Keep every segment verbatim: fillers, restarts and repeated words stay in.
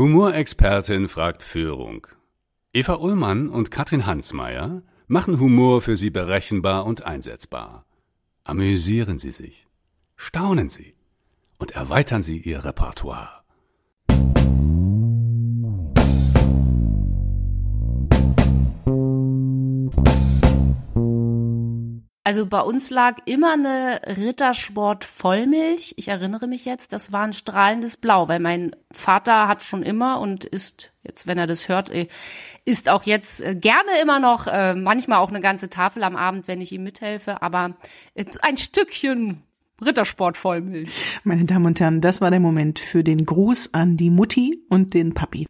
Humorexpertin fragt Führung. Eva Ullmann und Katrin Hansmeier machen Humor für Sie berechenbar und einsetzbar. Amüsieren Sie sich, staunen Sie und erweitern Sie Ihr Repertoire. Also bei uns lag immer eine Rittersport Vollmilch. Ich erinnere mich jetzt, das war ein strahlendes Blau, weil mein Vater hat schon immer und isst jetzt, wenn er das hört, isst auch jetzt gerne immer noch, manchmal auch eine ganze Tafel am Abend, wenn ich ihm mithelfe, aber ein Stückchen Rittersport Vollmilch. Meine Damen und Herren, das war der Moment für den Gruß an die Mutti und den Papi.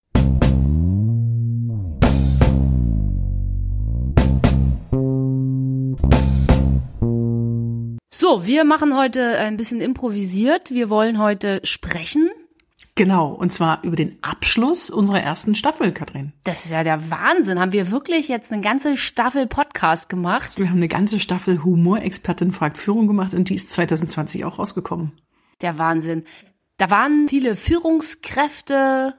So, wir machen heute ein bisschen improvisiert. Wir wollen heute sprechen. Genau, und zwar über den Abschluss unserer ersten Staffel, Katrin. Das ist ja der Wahnsinn. Haben wir wirklich jetzt eine ganze Staffel Podcast gemacht? Wir haben eine ganze Staffel Humorexpertin fragt Führung gemacht und die ist zwanzig zwanzig auch rausgekommen. Der Wahnsinn. Da waren viele Führungskräfte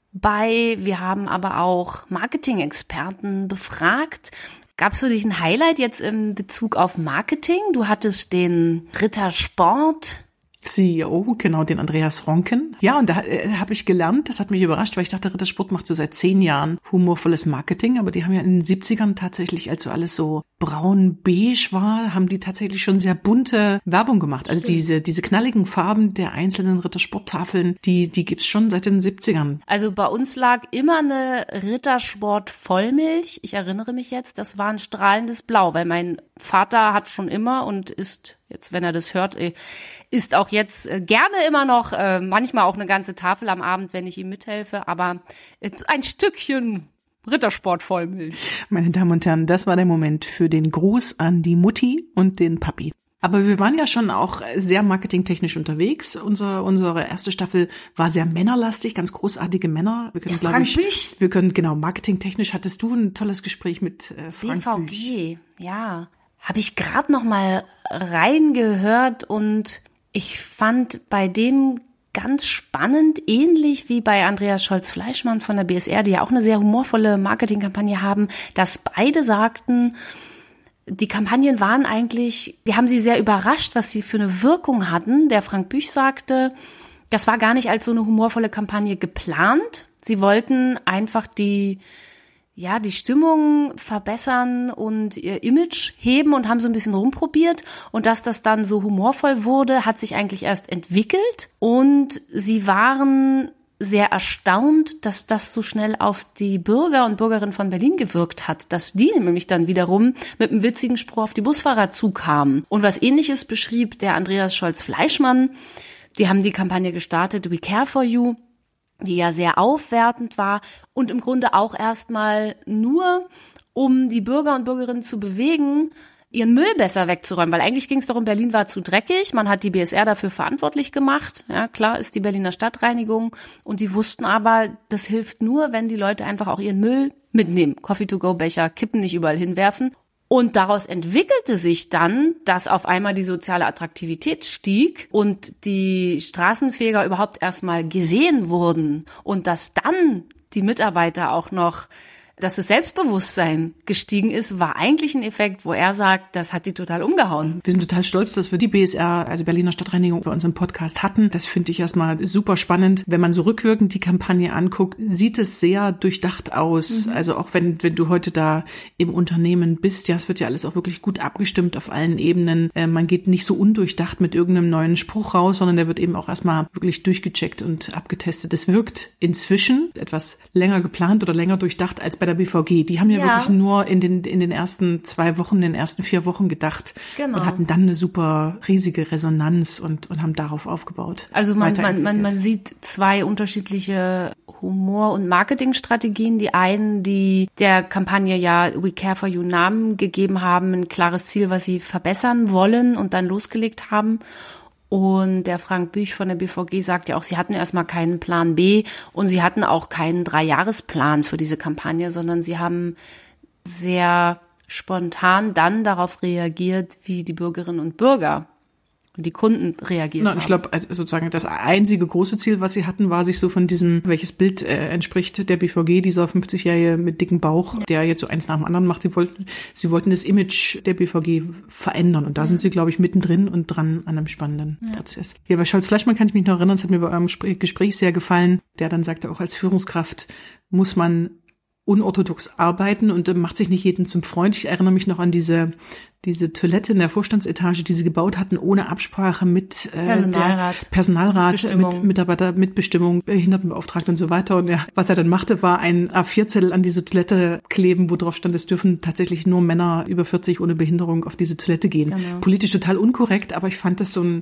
bei. Wir haben aber auch Marketing-Experten befragt. Gab es für dich ein Highlight jetzt in Bezug auf Marketing? Du hattest den Rittersport C E O, genau, den Andreas Ronken. Ja, und da äh, habe ich gelernt, das hat mich überrascht, weil ich dachte, Rittersport macht so seit zehn Jahren humorvolles Marketing, aber die haben ja in den siebzigern tatsächlich, als so alles so braun-beige war, haben die tatsächlich schon sehr bunte Werbung gemacht. Also diese diese knalligen Farben der einzelnen Rittersporttafeln, die die gibt's schon seit den siebzigern. Also bei uns lag immer eine Rittersport Vollmilch. Ich erinnere mich jetzt, das war ein strahlendes Blau, weil mein Vater hat schon immer und isst jetzt, wenn er das hört, isst auch jetzt gerne immer noch, manchmal auch eine ganze Tafel am Abend, wenn ich ihm mithelfe, aber ein Stückchen Rittersport Vollmilch. Meine Damen und Herren, das war der Moment für den Gruß an die Mutti und den Papi. Aber wir waren ja schon auch sehr marketingtechnisch unterwegs. Unser, unsere erste Staffel war sehr männerlastig, ganz großartige Männer. Wir können, ja, glaube Frank ich, Büch. wir können, genau, marketingtechnisch hattest du ein tolles Gespräch mit äh, Frank B V G, Büch. Ja. Habe ich gerade noch mal reingehört und ich fand bei dem ganz spannend, ähnlich wie bei Andreas Scholz-Fleischmann von der B S R, die ja auch eine sehr humorvolle Marketingkampagne haben, dass beide sagten, die Kampagnen waren eigentlich, die haben sie sehr überrascht, was sie für eine Wirkung hatten. Der Frank Büch sagte, das war gar nicht als so eine humorvolle Kampagne geplant. Sie wollten einfach die ja, die Stimmung verbessern und ihr Image heben und haben so ein bisschen rumprobiert. Und dass das dann so humorvoll wurde, hat sich eigentlich erst entwickelt. Und sie waren sehr erstaunt, dass das so schnell auf die Bürger und Bürgerinnen von Berlin gewirkt hat, dass die nämlich dann wiederum mit einem witzigen Spruch auf die Busfahrer zukamen. Und was Ähnliches beschrieb der Andreas Scholz-Fleischmann. Die haben die Kampagne gestartet, We Care for You, die ja sehr aufwertend war und im Grunde auch erstmal nur, um die Bürger und Bürgerinnen zu bewegen, ihren Müll besser wegzuräumen, weil eigentlich ging es darum, Berlin war zu dreckig, man hat die B S R dafür verantwortlich gemacht, ja klar ist die Berliner Stadtreinigung und die wussten aber, das hilft nur, wenn die Leute einfach auch ihren Müll mitnehmen, Coffee-to-go-Becher, Kippen nicht überall hinwerfen. Und daraus entwickelte sich dann, dass auf einmal die soziale Attraktivität stieg und die Straßenfeger überhaupt erstmal gesehen wurden und dass dann die Mitarbeiter auch noch, dass das Selbstbewusstsein gestiegen ist, war eigentlich ein Effekt, wo er sagt, das hat sie total umgehauen. Wir sind total stolz, dass wir die B S R, also Berliner Stadtreinigung, bei uns im Podcast hatten. Das finde ich erstmal super spannend. Wenn man so rückwirkend die Kampagne anguckt, sieht es sehr durchdacht aus. Mhm. Also auch wenn wenn du heute da im Unternehmen bist, ja, es wird ja alles auch wirklich gut abgestimmt auf allen Ebenen. Äh, man geht nicht so undurchdacht mit irgendeinem neuen Spruch raus, sondern der wird eben auch erstmal wirklich durchgecheckt und abgetestet. Das wirkt inzwischen etwas länger geplant oder länger durchdacht als bei der B V G. Die haben ja, ja wirklich nur in den in den ersten zwei Wochen, in den ersten vier Wochen gedacht genau. und hatten dann eine super riesige Resonanz und und haben darauf aufgebaut. Also man man man, man sieht zwei unterschiedliche Humor- und Marketingstrategien. Die einen, die der Kampagne ja We Care for You Namen gegeben haben, ein klares Ziel, was sie verbessern wollen und dann losgelegt haben. Und der Frank Büch von der B V G sagt ja auch, sie hatten erstmal keinen Plan B und sie hatten auch keinen Dreijahresplan für diese Kampagne, sondern sie haben sehr spontan dann darauf reagiert, wie die Bürgerinnen und Bürger und die Kunden reagiert Na, haben. Ich glaube, sozusagen das einzige große Ziel, was sie hatten, war sich so von diesem, welches Bild äh, entspricht der B V G, dieser fünfzigjährige mit dicken Bauch, ja. der jetzt so eins nach dem anderen macht. Sie wollten, sie wollten das Image der B V G verändern und da ja. sind sie, glaube ich, mittendrin und dran an einem spannenden ja. Prozess. Ja, bei Scholz-Fleischmann kann ich mich noch erinnern, es hat mir bei eurem Gespräch sehr gefallen, der dann sagte, auch als Führungskraft muss man unorthodox arbeiten und macht sich nicht jeden zum Freund. Ich erinnere mich noch an diese diese Toilette in der Vorstandsetage, die sie gebaut hatten, ohne Absprache mit äh, Personalrat, der Personalrat, Mitbestimmung. mit Mitarbeiter, Mitbestimmung, Behindertenbeauftragte und so weiter. Und ja, was er dann machte, war ein A vier Zettel an diese Toilette kleben, wo drauf stand, es dürfen tatsächlich nur Männer über vierzig ohne Behinderung auf diese Toilette gehen. Genau. Politisch total unkorrekt, aber ich fand das so ein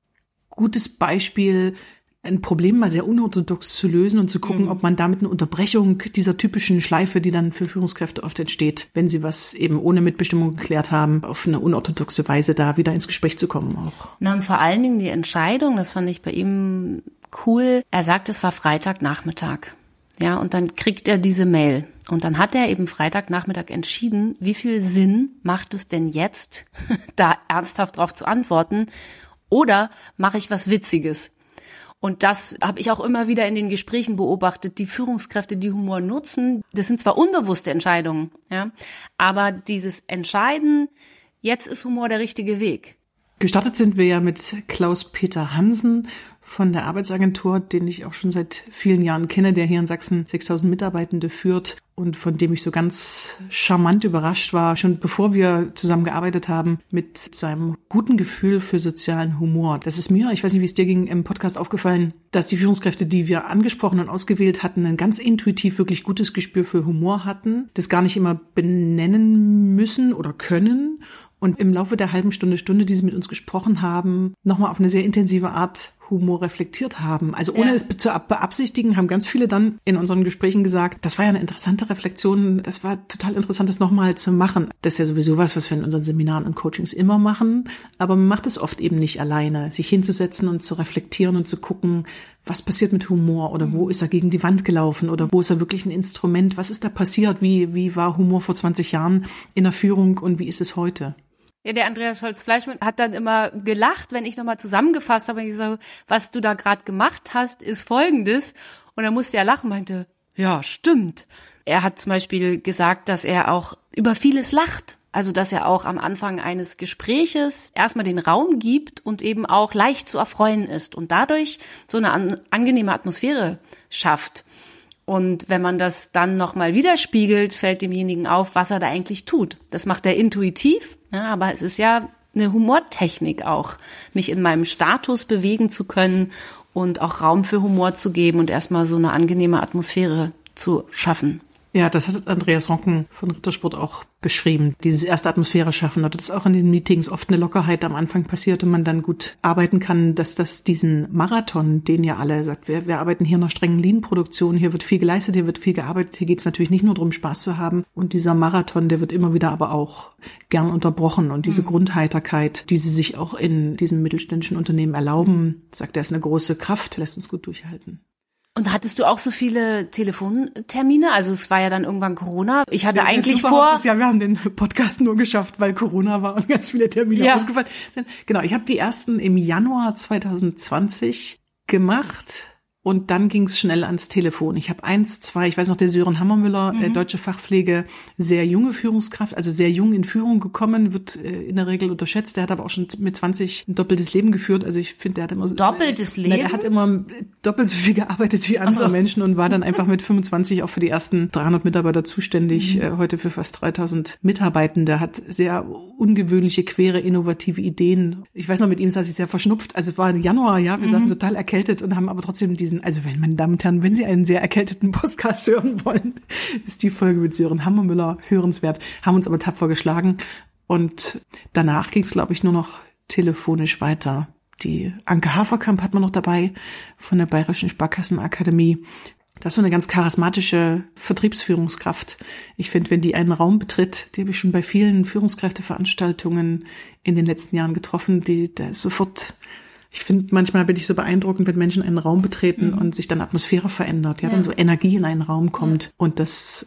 gutes Beispiel, ein Problem mal sehr unorthodox zu lösen und zu gucken, mhm. ob man damit eine Unterbrechung dieser typischen Schleife, die dann für Führungskräfte oft entsteht, wenn sie was eben ohne Mitbestimmung geklärt haben, auf eine unorthodoxe Weise da wieder ins Gespräch zu kommen auch. Na, und vor allen Dingen die Entscheidung, das fand ich bei ihm cool. Er sagt, es war Freitagnachmittag. Ja, und dann kriegt er diese Mail. Und dann hat er eben Freitagnachmittag entschieden, wie viel Sinn macht es denn jetzt, da ernsthaft drauf zu antworten? Oder mache ich was Witziges? Und das habe ich auch immer wieder in den Gesprächen beobachtet. Die Führungskräfte, die Humor nutzen, das sind zwar unbewusste Entscheidungen, ja, aber dieses Entscheiden, jetzt ist Humor der richtige Weg. Gestartet sind wir ja mit Klaus-Peter Hansen von der Arbeitsagentur, den ich auch schon seit vielen Jahren kenne, der hier in Sachsen sechstausend Mitarbeitende führt und von dem ich so ganz charmant überrascht war, schon bevor wir zusammengearbeitet haben, mit seinem guten Gefühl für sozialen Humor. Das ist mir, ich weiß nicht, wie es dir ging, im Podcast aufgefallen, dass die Führungskräfte, die wir angesprochen und ausgewählt hatten, ein ganz intuitiv wirklich gutes Gespür für Humor hatten, das gar nicht immer benennen müssen oder können. Und im Laufe der halben Stunde, Stunde, die sie mit uns gesprochen haben, nochmal auf eine sehr intensive Art Humor reflektiert haben. Also ohne ja. es zu beabsichtigen, haben ganz viele dann in unseren Gesprächen gesagt, das war ja eine interessante Reflexion, das war total interessant, das nochmal zu machen. Das ist ja sowieso was, was wir in unseren Seminaren und Coachings immer machen, aber man macht es oft eben nicht alleine, sich hinzusetzen und zu reflektieren und zu gucken, was passiert mit Humor oder wo ist er gegen die Wand gelaufen oder wo ist er wirklich ein Instrument, was ist da passiert, wie, wie war Humor vor zwanzig Jahren in der Führung und wie ist es heute? Ja, der Andreas Scholz-Fleischmann hat dann immer gelacht, wenn ich nochmal zusammengefasst habe. Ich so, was du da gerade gemacht hast, ist Folgendes. Und dann musste er lachen, meinte, ja, stimmt. Er hat zum Beispiel gesagt, dass er auch über vieles lacht. Also, dass er auch am Anfang eines Gespräches erstmal den Raum gibt und eben auch leicht zu erfreuen ist und dadurch so eine an, angenehme Atmosphäre schafft. Und wenn man das dann nochmal widerspiegelt, fällt demjenigen auf, was er da eigentlich tut. Das macht er intuitiv, ja, aber es ist ja eine Humortechnik auch, mich in meinem Status bewegen zu können und auch Raum für Humor zu geben und erstmal so eine angenehme Atmosphäre zu schaffen. Ja, das hat Andreas Ronken von Rittersport auch beschrieben, dieses erste Atmosphäre schaffen. Oder dass auch in den Meetings oft eine Lockerheit am Anfang passiert und man dann gut arbeiten kann, dass das diesen Marathon, den ja alle sagt, wir, wir arbeiten hier in einer strengen Lean-Produktion, hier wird viel geleistet, hier wird viel gearbeitet, hier geht es natürlich nicht nur darum, Spaß zu haben. Und dieser Marathon, der wird immer wieder aber auch gern unterbrochen. Und diese mhm. Grundheiterkeit, die sie sich auch in diesem mittelständischen Unternehmen erlauben, sagt er, ist eine große Kraft, lässt uns gut durchhalten. Und hattest du auch so viele Telefontermine? Also es war ja dann irgendwann Corona. Ich hatte ja, eigentlich du vor... Ja, wir haben den Podcast nur geschafft, weil Corona war und ganz viele Termine ja. ausgefallen sind. Genau, ich habe die ersten im Januar zwanzig zwanzig gemacht. Und dann ging es schnell ans Telefon. Ich habe eins, zwei, ich weiß noch, der Sören Hammermüller, mhm. äh, deutsche Fachpflege, sehr junge Führungskraft, also sehr jung in Führung gekommen, wird äh, in der Regel unterschätzt. Der hat aber auch schon mit zwanzig ein doppeltes Leben geführt. Also ich finde, der hat immer so... Doppeltes äh, Leben? Na, er hat immer doppelt so viel gearbeitet wie andere so. Menschen und war dann einfach mit fünfundzwanzig auch für die ersten dreihundert Mitarbeiter zuständig, mhm. äh, heute für fast dreitausend Mitarbeitende, hat sehr ungewöhnliche, quere, innovative Ideen. Ich weiß noch, mit ihm saß ich sehr verschnupft. Also es war Januar, ja, wir mhm. saßen total erkältet und haben aber trotzdem diesen Also wenn, meine Damen und Herren, wenn Sie einen sehr erkälteten Podcast hören wollen, ist die Folge mit Sören Hammermüller hörenswert, haben uns aber tapfer geschlagen. Und danach ging es, glaube ich, nur noch telefonisch weiter. Die Anke Haferkamp hat man noch dabei von der Bayerischen Sparkassenakademie. Das ist so eine ganz charismatische Vertriebsführungskraft. Ich finde, wenn die einen Raum betritt, die habe ich schon bei vielen Führungskräfteveranstaltungen in den letzten Jahren getroffen, die da ist sofort... Ich finde, manchmal bin ich so beeindruckend, wenn Menschen einen Raum betreten mhm. und sich dann Atmosphäre verändert, ja, ja, dann so Energie in einen Raum kommt. Ja. Und das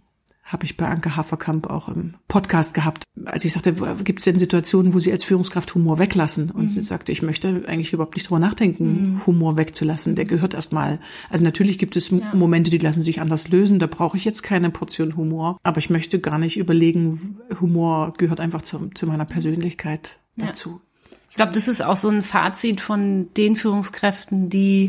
habe ich bei Anke Haferkamp auch im Podcast gehabt, als ich sagte, gibt es denn Situationen, wo Sie als Führungskraft Humor weglassen? Und mhm. sie sagte, ich möchte eigentlich überhaupt nicht drüber nachdenken, mhm. Humor wegzulassen. Der gehört erstmal. Also natürlich gibt es ja. Momente, die lassen sich anders lösen. Da brauche ich jetzt keine Portion Humor. Aber ich möchte gar nicht überlegen, Humor gehört einfach zu, zu meiner Persönlichkeit ja. dazu. Ich glaube, das ist auch so ein Fazit von den Führungskräften, die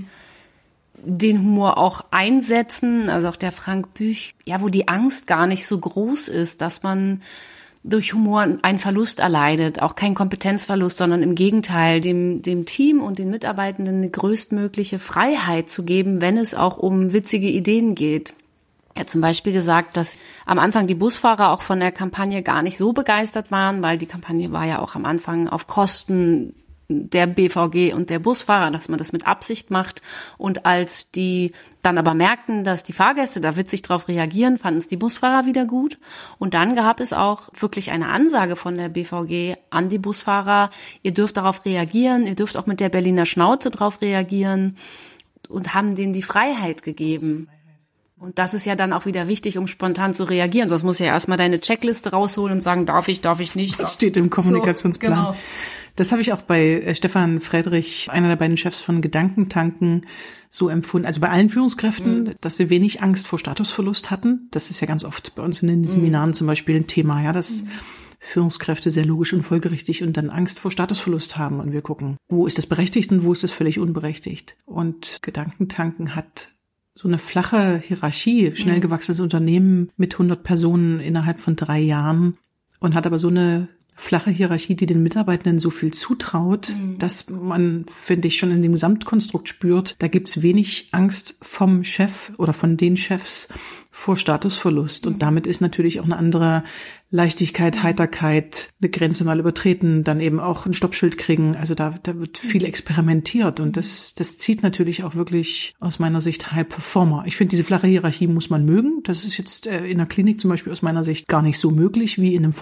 den Humor auch einsetzen, also auch der Frank Büch, ja, wo die Angst gar nicht so groß ist, dass man durch Humor einen Verlust erleidet, auch keinen Kompetenzverlust, sondern im Gegenteil, dem, dem Team und den Mitarbeitenden eine größtmögliche Freiheit zu geben, wenn es auch um witzige Ideen geht. Er hat zum Beispiel gesagt, dass am Anfang die Busfahrer auch von der Kampagne gar nicht so begeistert waren, weil die Kampagne war ja auch am Anfang auf Kosten der B V G und der Busfahrer, dass man das mit Absicht macht. Und als die dann aber merkten, dass die Fahrgäste da witzig drauf reagieren, fanden es die Busfahrer wieder gut. Und dann gab es auch wirklich eine Ansage von der B V G an die Busfahrer, ihr dürft darauf reagieren, ihr dürft auch mit der Berliner Schnauze drauf reagieren, und haben denen die Freiheit gegeben. Und das ist ja dann auch wieder wichtig, um spontan zu reagieren. Sonst musst du ja erstmal deine Checkliste rausholen und sagen, darf ich, darf ich nicht. Das steht im Kommunikationsplan. So, genau. Das habe ich auch bei Stefan Friedrich, einer der beiden Chefs von Gedankentanken, so empfunden. Also bei allen Führungskräften, mhm. dass sie wenig Angst vor Statusverlust hatten. Das ist ja ganz oft bei uns in den Seminaren mhm. zum Beispiel ein Thema, ja, dass mhm. Führungskräfte sehr logisch und folgerichtig und dann Angst vor Statusverlust haben. Und wir gucken, wo ist das berechtigt und wo ist das völlig unberechtigt. Und Gedankentanken hat so eine flache Hierarchie, schnell gewachsenes Unternehmen mit hundert Personen innerhalb von drei Jahren und hat aber so eine flache Hierarchie, die den Mitarbeitenden so viel zutraut, mhm. dass man, finde ich, schon in dem Gesamtkonstrukt spürt, da gibt's wenig Angst vom Chef oder von den Chefs vor Statusverlust. Und damit ist natürlich auch eine andere Leichtigkeit, Heiterkeit, eine Grenze mal übertreten, dann eben auch ein Stoppschild kriegen. Also da, da wird viel experimentiert und das, das zieht natürlich auch wirklich aus meiner Sicht High Performer. Ich finde, diese flache Hierarchie muss man mögen. Das ist jetzt in der Klinik zum Beispiel aus meiner Sicht gar nicht so möglich wie in einem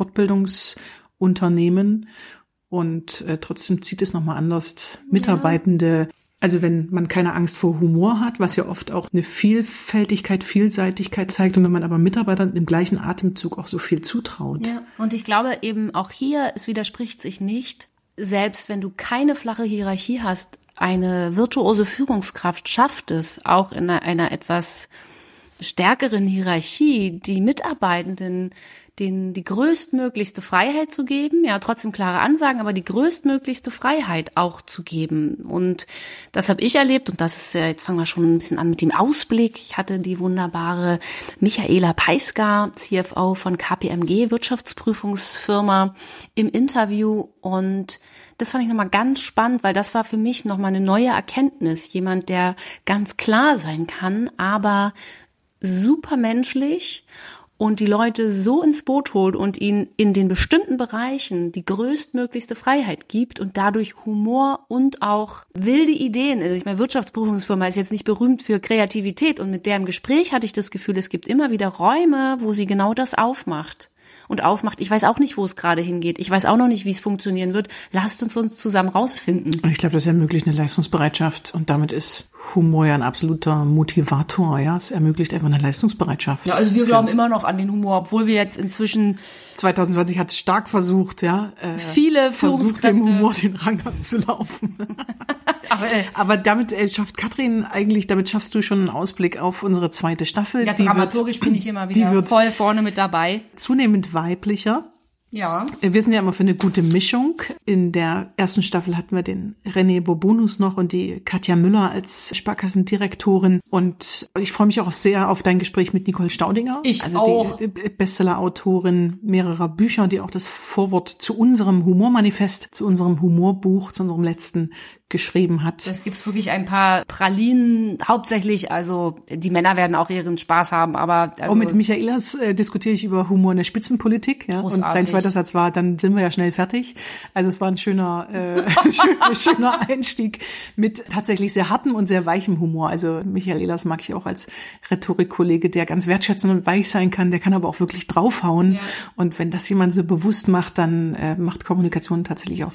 Fortbildungsunternehmen. Und äh, trotzdem zieht es nochmal anders Mitarbeitende. Also wenn man keine Angst vor Humor hat, was ja oft auch eine Vielfältigkeit, Vielseitigkeit zeigt, und wenn man aber Mitarbeitern im gleichen Atemzug auch so viel zutraut. Ja, und ich glaube eben auch hier, es widerspricht sich nicht, selbst wenn du keine flache Hierarchie hast, eine virtuose Führungskraft schafft es, auch in einer, einer etwas stärkeren Hierarchie, die Mitarbeitenden denen die größtmöglichste Freiheit zu geben, ja, trotzdem klare Ansagen, aber die größtmöglichste Freiheit auch zu geben. Und das habe ich erlebt, und das ist ja, jetzt fangen wir schon ein bisschen an mit dem Ausblick. Ich hatte die wunderbare Michaela Peiska, C F O von K P M G, Wirtschaftsprüfungsfirma, im Interview, und das fand ich nochmal ganz spannend, weil das war für mich nochmal eine neue Erkenntnis. Jemand, der ganz klar sein kann, aber super menschlich und die Leute so ins Boot holt und ihnen in den bestimmten Bereichen die größtmöglichste Freiheit gibt und dadurch Humor und auch wilde Ideen. Also ich meine, Wirtschaftsprüfungsfirma ist jetzt nicht berühmt für Kreativität, und mit deren Gespräch hatte ich das Gefühl, es gibt immer wieder Räume, wo sie genau das aufmacht. Und aufmacht. Ich weiß auch nicht, wo es gerade hingeht. Ich weiß auch noch nicht, wie es funktionieren wird. Lasst uns uns zusammen rausfinden. Und ich glaube, das ermöglicht eine Leistungsbereitschaft. Und damit ist Humor ja ein absoluter Motivator. Ja, es ermöglicht einfach eine Leistungsbereitschaft. Ja, also wir glauben immer noch an den Humor, obwohl wir jetzt inzwischen zwanzig zwanzig hat stark versucht, ja, äh, viele versucht, dem Humor den Rang abzulaufen. aber, äh, aber damit äh, schafft Katrin eigentlich, damit schaffst du schon einen Ausblick auf unsere zweite Staffel. Ja, dramaturgisch bin ich immer wieder voll vorne mit dabei. Zunehmend weiblicher. Ja. Wir sind ja immer für eine gute Mischung. In der ersten Staffel hatten wir den René Bourbonus noch und die Katja Müller als Sparkassendirektorin. Und ich freue mich auch sehr auf dein Gespräch mit Nicole Staudinger. Ich also auch. die Bestseller-Autorin mehrerer Bücher, die auch das Vorwort zu unserem Humormanifest, zu unserem Humorbuch, zu unserem letzten geschrieben hat. Es gibt wirklich ein paar Pralinen, hauptsächlich, also die Männer werden auch ihren Spaß haben, aber... Also oh, mit Michaelas äh, diskutiere ich über Humor in der Spitzenpolitik, ja, großartig. Und sein zweiter Satz war, dann sind wir ja schnell fertig. Also es war ein schöner, äh, schöner, schöner Einstieg mit tatsächlich sehr hartem und sehr weichem Humor. Also Michael Ehlers mag ich auch als Rhetorikkollege, der ganz wertschätzend und weich sein kann, der kann aber auch wirklich draufhauen. Ja. Und wenn das jemand so bewusst macht, dann äh, macht Kommunikation tatsächlich auch sehr,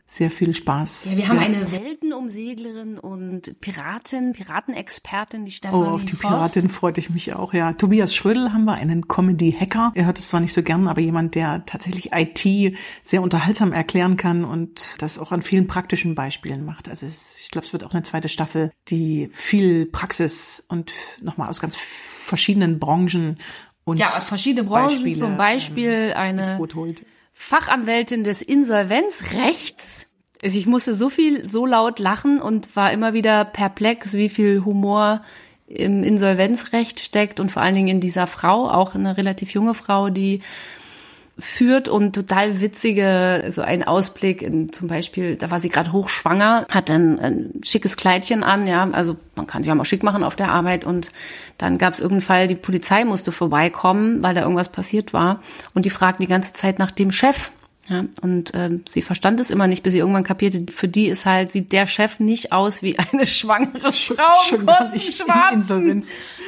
sehr viel Spaß. Ja, wir haben ja. eine Weltenumseglerin und Piratin, Piratenexpertin, die Stefanie Oh, auf die Voss. Piratin freute ich mich auch, ja. Tobias Schrödel haben wir, einen Comedy-Hacker. Er hört es zwar nicht so gern, aber jemand, der tatsächlich I T sehr unterhaltsam erklären kann und das auch an vielen praktischen Beispielen macht. Also es, ich glaube, es wird auch eine zweite Staffel, die viel Praxis und nochmal aus ganz verschiedenen Branchen und ja, aus verschiedenen Branchen, Beispiele, zum Beispiel ähm, eine Fachanwältin des Insolvenzrechts. Also ich musste so viel, so laut lachen und war immer wieder perplex, wie viel Humor im Insolvenzrecht steckt und vor allen Dingen in dieser Frau, auch eine relativ junge Frau, die führt und total witzige, so ein Ausblick in zum Beispiel, da war sie gerade hochschwanger, hat dann ein schickes Kleidchen an, ja, also man kann sich ja mal schick machen auf der Arbeit und dann gab es irgendeinen Fall, die Polizei musste vorbeikommen, weil da irgendwas passiert war und die fragten die ganze Zeit nach dem Chef, ja, und äh, sie verstand es immer nicht, bis sie irgendwann kapierte, für die ist halt, sieht der Chef nicht aus wie eine schwangere Frau im kurzen Schwarzen.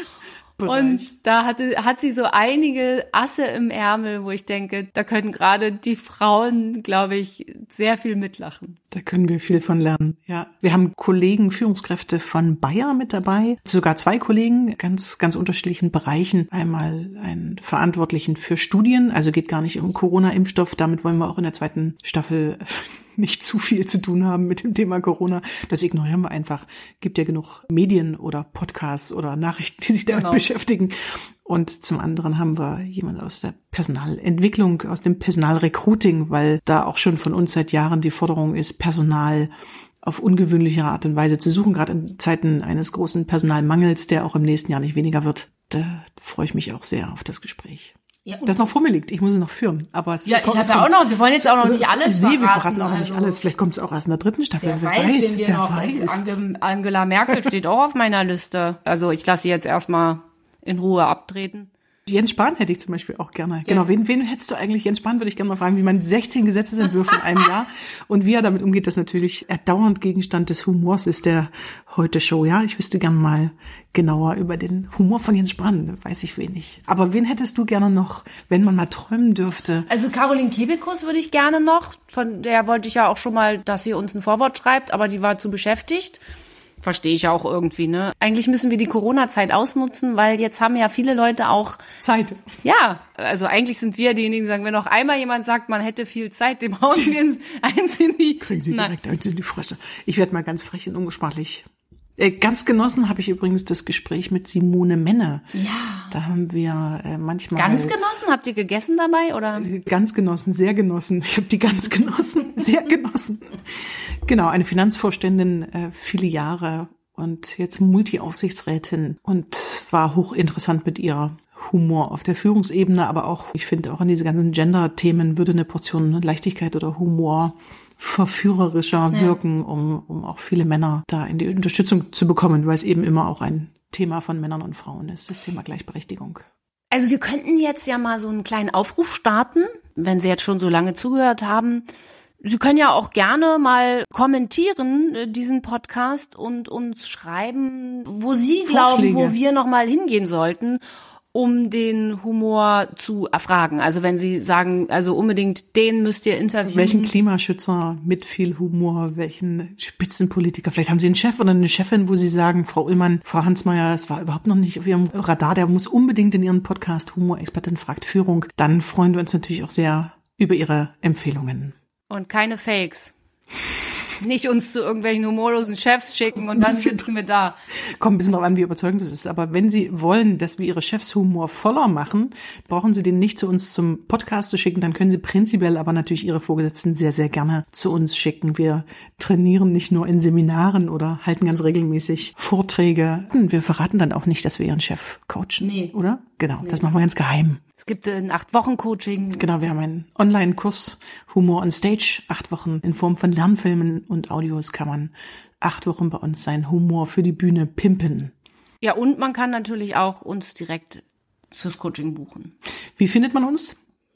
Und da hatte, hat sie so einige Asse im Ärmel, wo ich denke, da können gerade die Frauen, glaube ich, sehr viel mitlachen. Da können wir viel von lernen, ja. Wir haben Kollegen, Führungskräfte von Bayer mit dabei, sogar zwei Kollegen, ganz, ganz unterschiedlichen Bereichen. Einmal einen Verantwortlichen für Studien, also geht gar nicht um Corona-Impfstoff, damit wollen wir auch in der zweiten Staffel nicht zu viel zu tun haben mit dem Thema Corona. Das ignorieren wir einfach. Gibt ja genug Medien oder Podcasts oder Nachrichten, die sich damit genau. beschäftigen. Und zum anderen haben wir jemanden aus der Personalentwicklung, aus dem Personalrecruiting, weil da auch schon von uns seit Jahren die Forderung ist, Personal auf ungewöhnliche Art und Weise zu suchen, gerade in Zeiten eines großen Personalmangels, der auch im nächsten Jahr nicht weniger wird. Da freue ich mich auch sehr auf das Gespräch. Ja, das noch vor mir liegt. Ich muss es noch führen. Aber es ja, kommt, ich habe ja auch noch, wir wollen jetzt auch noch nicht alles verraten. Nee, wir verraten auch noch also, nicht alles. Vielleicht kommt es auch erst in der dritten Staffel. Wer, wer weiß, weiß, wer noch weiß. Angela Merkel steht auch auf meiner Liste. Also ich lasse sie jetzt erstmal in Ruhe abtreten. Jens Spahn hätte ich zum Beispiel auch gerne. Ja. Genau, wen, wen hättest du eigentlich? Jens Spahn würde ich gerne mal fragen, wie man sechzehn Gesetzesentwürfe in einem Jahr und wie er damit umgeht, das natürlich erdauernd Gegenstand des Humors ist der Heute-Show. Ja, ich wüsste gerne mal genauer über den Humor von Jens Spahn, weiß ich wenig. Aber wen hättest du gerne noch, wenn man mal träumen dürfte? Also Caroline Kebekus würde ich gerne noch. Von der wollte ich ja auch schon mal, dass sie uns ein Vorwort schreibt, aber die war zu beschäftigt. Verstehe ich ja auch irgendwie, ne? Eigentlich müssen wir die Corona-Zeit ausnutzen, weil jetzt haben ja viele Leute auch Zeit. Ja, also eigentlich sind wir diejenigen, die sagen, wenn noch einmal jemand sagt, man hätte viel Zeit, dem hauen wir ins, eins in die... Kriegen Sie direkt eins in die Fresse. Ich werde mal ganz frech und ungesprachlich. Äh, ganz genossen habe ich übrigens das Gespräch mit Simone Menne. Ja. Da haben wir äh, manchmal... Ganz genossen? Habt ihr gegessen dabei, oder? Ganz genossen, sehr genossen. Ich habe die ganz genossen, sehr genossen. Genau, eine Finanzvorständin, äh, viele Jahre und jetzt Multi-Aufsichtsrätin und war hochinteressant mit ihr. Humor auf der Führungsebene, aber auch, ich finde, auch an diese ganzen Gender-Themen würde eine Portion Leichtigkeit oder Humor verführerischer ja. wirken, um, um auch viele Männer da in die Unterstützung zu bekommen, weil es eben immer auch ein Thema von Männern und Frauen ist, das Thema Gleichberechtigung. Also wir könnten jetzt ja mal so einen kleinen Aufruf starten, wenn Sie jetzt schon so lange zugehört haben. Sie können ja auch gerne mal kommentieren, diesen Podcast, und uns schreiben, wo Sie Vorschläge. glauben, wo wir noch mal hingehen sollten, um den Humor zu erfragen. Also wenn Sie sagen, also unbedingt den müsst ihr interviewen. Welchen Klimaschützer mit viel Humor, welchen Spitzenpolitiker, vielleicht haben Sie einen Chef oder eine Chefin, wo Sie sagen, Frau Ullmann, Frau Hansmeier, es war überhaupt noch nicht auf Ihrem Radar, der muss unbedingt in Ihren Podcast Humorexpertin fragt Führung. Dann freuen wir uns natürlich auch sehr über Ihre Empfehlungen. Und keine Fakes. Nicht uns zu irgendwelchen humorlosen Chefs schicken und dann sitzen wir da. Kommt ein bisschen drauf an, wie überzeugend das ist. Aber wenn Sie wollen, dass wir Ihre Chefs humorvoller machen, brauchen Sie den nicht zu uns zum Podcast zu schicken. Dann können Sie prinzipiell aber natürlich Ihre Vorgesetzten sehr, sehr gerne zu uns schicken. Wir trainieren nicht nur in Seminaren oder halten ganz regelmäßig Vorträge. Wir verraten dann auch nicht, dass wir Ihren Chef coachen. Nee. Oder? Genau, nee. Das machen wir ganz geheim. Es gibt ein acht-Wochen-Coaching. Genau, wir haben einen Online-Kurs Humor on Stage. Acht Wochen in Form von Lernfilmen und Audios kann man acht Wochen bei uns seinen Humor für die Bühne pimpen. Ja, und man kann natürlich auch uns direkt fürs Coaching buchen. Wie findet man uns?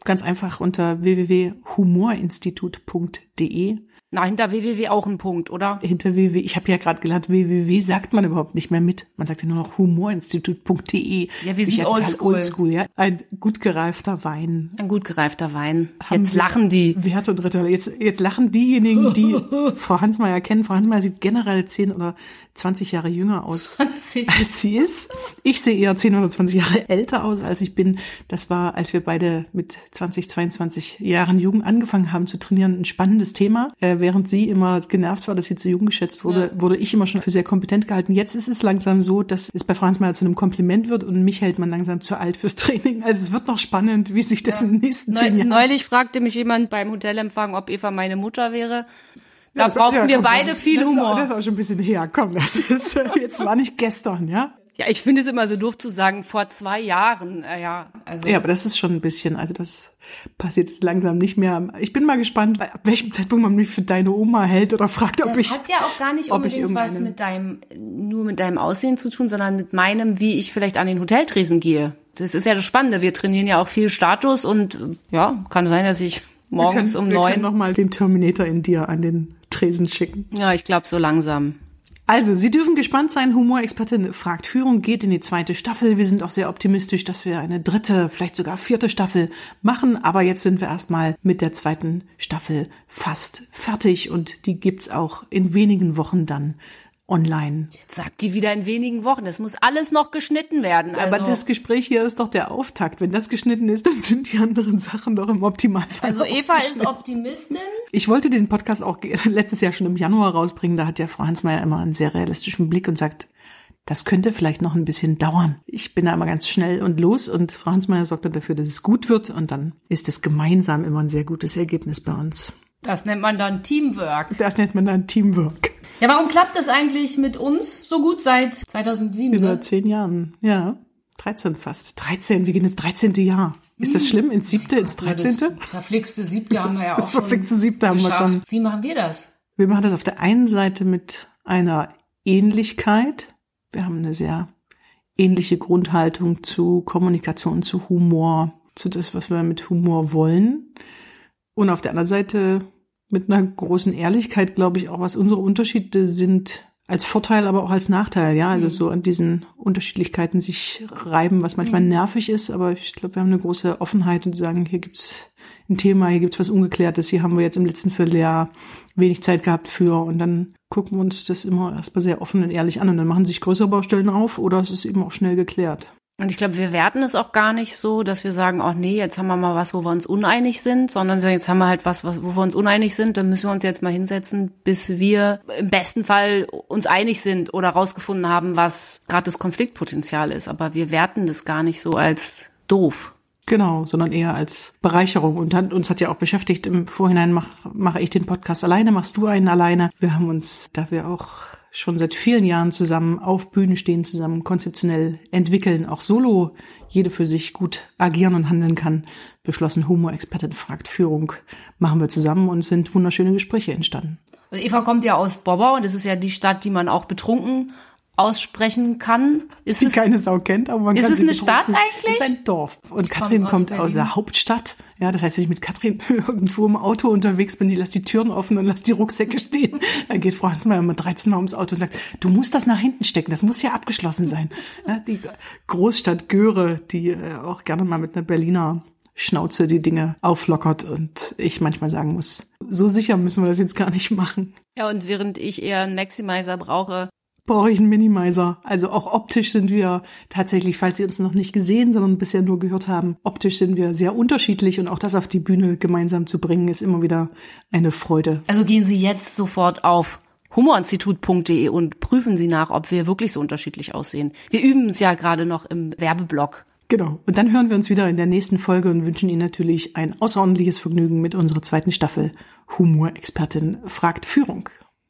Ganz einfach unter w w w punkt humorinstitut punkt d e. Na, hinter www auch ein Punkt, oder? Hinter www, ich habe ja gerade gelernt, www sagt man überhaupt nicht mehr mit. Man sagt ja nur noch humorinstitut punkt d e. Ja, wir sind ja oldschool. oldschool, ja. Ein gut gereifter Wein. Ein gut gereifter Wein. Haben Jetzt Sie lachen die. Wert und Ritter. Jetzt, jetzt lachen diejenigen, die Frau Hansmeier kennen. Frau Hansmeier sieht generell zehn oder zwanzig Jahre jünger aus, zwanzig als sie ist. Ich sehe eher zehn oder zwanzig Jahre älter aus, als ich bin. Das war, als wir beide mit zwanzig, zweiundzwanzig Jahren Jugend angefangen haben zu trainieren, ein spannendes Thema. Äh, während sie immer genervt war, dass sie zu jung geschätzt wurde, ja. wurde ich immer schon für sehr kompetent gehalten. Jetzt ist es langsam so, dass es bei Frau Hansmeier zu einem Kompliment wird und mich hält man langsam zu alt fürs Training. Also es wird noch spannend, wie sich das ja. in den nächsten Neu- zehn Jahren... Neulich fragte mich jemand beim Hotelempfang, ob Eva meine Mutter wäre. Da Das- brauchten ja, wir komm, beide das ist, viel das Humor. Ist, das ist auch schon ein bisschen her. Komm, das ist jetzt war nicht gestern, ja? Ja, ich finde es immer so doof zu sagen, vor zwei Jahren. Äh, ja, also Ja, aber das ist schon ein bisschen, also das passiert jetzt langsam nicht mehr. Ich bin mal gespannt, ab welchem Zeitpunkt man mich für deine Oma hält oder fragt, ob das ich... hat ja auch gar nicht ob ich unbedingt was irgendeine- mit deinem, nur mit deinem Aussehen zu tun, sondern mit meinem, wie ich vielleicht an den Hoteltresen gehe. Das ist ja das Spannende. Wir trainieren ja auch viel Status und äh, ja, kann sein, dass ich morgens wir können, um wir neun. können noch mal den Terminator in dir an den Tresen schicken. Ja, ich glaube so langsam. Also, Sie dürfen gespannt sein. Humorexpertin fragt Führung geht in die zweite Staffel. Wir sind auch sehr optimistisch, dass wir eine dritte, vielleicht sogar vierte Staffel machen. Aber jetzt sind wir erstmal mit der zweiten Staffel fast fertig und die gibt's auch in wenigen Wochen dann online. Jetzt sagt die wieder in wenigen Wochen. Das muss alles noch geschnitten werden. Also, Aber das Gespräch hier ist doch der Auftakt. Wenn das geschnitten ist, dann sind die anderen Sachen doch im Optimalfall. also auch Eva geschnitten. ist Optimistin. Ich wollte den Podcast auch ge- letztes Jahr schon im Januar rausbringen. Da hat ja Frau Hansmeier immer einen sehr realistischen Blick und sagt, das könnte vielleicht noch ein bisschen dauern. Ich bin da immer ganz schnell und los und Frau Hansmeier sorgt dann dafür, dass es gut wird und dann ist es gemeinsam immer ein sehr gutes Ergebnis bei uns. Das nennt man dann Teamwork. Das nennt man dann Teamwork. Ja, warum klappt das eigentlich mit uns so gut seit zweitausendsieben? Über Ne? zehn Jahren, ja. dreizehn fast. dreizehn, wir gehen ins dreizehnte Jahr. Ist das schlimm? Ins siebte, ins dreizehnte? Das verflixte siebte haben wir ja auch Das schon verflixte siebte haben wir geschafft. schon. Wie machen wir das? Wir machen das auf der einen Seite mit einer Ähnlichkeit. Wir haben eine sehr ähnliche Grundhaltung zu Kommunikation, zu Humor, zu das, was wir mit Humor wollen. Und auf der anderen Seite mit einer großen Ehrlichkeit, glaube ich, auch was unsere Unterschiede sind, als Vorteil, aber auch als Nachteil, ja, also so an diesen Unterschiedlichkeiten sich reiben, was manchmal Mhm. nervig ist, aber ich glaube, wir haben eine große Offenheit und sagen, hier gibt's ein Thema, hier gibt's was Ungeklärtes, hier haben wir jetzt im letzten Vierteljahr wenig Zeit gehabt für und dann gucken wir uns das immer erstmal sehr offen und ehrlich an und dann machen sich größere Baustellen auf oder es ist eben auch schnell geklärt. Und ich glaube, wir werten es auch gar nicht so, dass wir sagen, ach nee, jetzt haben wir mal was, wo wir uns uneinig sind, sondern jetzt haben wir halt was, was, wo wir uns uneinig sind, dann müssen wir uns jetzt mal hinsetzen, bis wir im besten Fall uns einig sind oder rausgefunden haben, was gerade das Konfliktpotenzial ist. Aber wir werten das gar nicht so als doof. Genau, sondern eher als Bereicherung. Und dann, uns hat ja auch beschäftigt, im Vorhinein mache mach ich den Podcast alleine, machst du einen alleine. Wir haben uns, da wir auch schon seit vielen Jahren zusammen auf Bühnen stehen, zusammen konzeptionell entwickeln, auch solo jede für sich gut agieren und handeln kann, beschlossen, Humorexpertin fragt Führung, machen wir zusammen und sind wunderschöne Gespräche entstanden. Also Eva kommt ja aus Bobbau und das ist ja die Stadt, die man auch betrunken aussprechen kann. Ist Die es keine Sau kennt, aber man ist kann es sie eine betrunken- Stadt eigentlich? Es ist ein Dorf. Und Ich komm Katrin aus kommt aus Berlin. der Hauptstadt. Ja, das heißt, wenn ich mit Katrin irgendwo im Auto unterwegs bin, die lässt die Türen offen und lässt die Rucksäcke stehen. Dann geht Frau Hansmeier immer dreizehn Mal ums Auto und sagt, du musst das nach hinten stecken, das muss ja abgeschlossen sein. Ja, die Großstadt Göre, die äh, auch gerne mal mit einer Berliner Schnauze die Dinge auflockert und ich manchmal sagen muss, so sicher müssen wir das jetzt gar nicht machen. Ja, und während ich eher einen Maximizer brauche, Brauche ich einen Minimizer. Also auch optisch sind wir tatsächlich, falls Sie uns noch nicht gesehen, sondern bisher nur gehört haben, optisch sind wir sehr unterschiedlich und auch das auf die Bühne gemeinsam zu bringen, ist immer wieder eine Freude. also gehen Sie jetzt sofort auf humorinstitut punkt de und prüfen Sie nach, ob wir wirklich so unterschiedlich aussehen. Wir üben es ja gerade noch im Werbeblock. Genau. Und dann hören wir uns wieder in der nächsten Folge und wünschen Ihnen natürlich ein außerordentliches Vergnügen mit unserer zweiten Staffel Humorexpertin fragt Führung.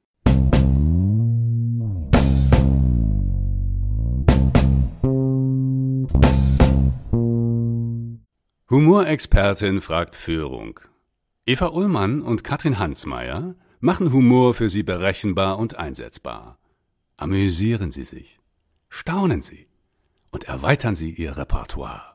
Humorexpertin fragt Führung. Eva Ullmann und Katrin Hansmeier machen Humor für Sie berechenbar und einsetzbar. Amüsieren Sie sich, staunen Sie und erweitern Sie Ihr Repertoire.